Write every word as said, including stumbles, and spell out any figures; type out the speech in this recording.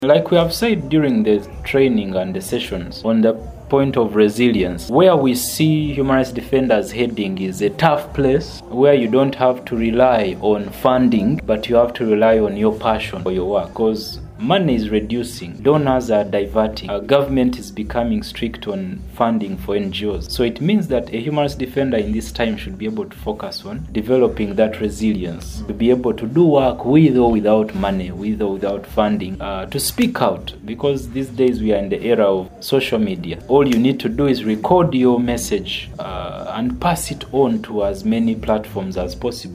Like we have said during the training and the sessions on the point of resilience, where we see human rights defenders heading is a tough place where you don't have to rely on funding, but you have to rely on your passion for your work, because money is reducing, donors are diverting, our government is becoming strict on funding for N G Os. So it means that a human rights defender in this time should be able to focus on developing that resilience, to be able to do work with or without money, with or without funding, uh, to speak out, because these days we are in the era of social media. All you need to do is record your message uh, and pass it on to as many platforms as possible.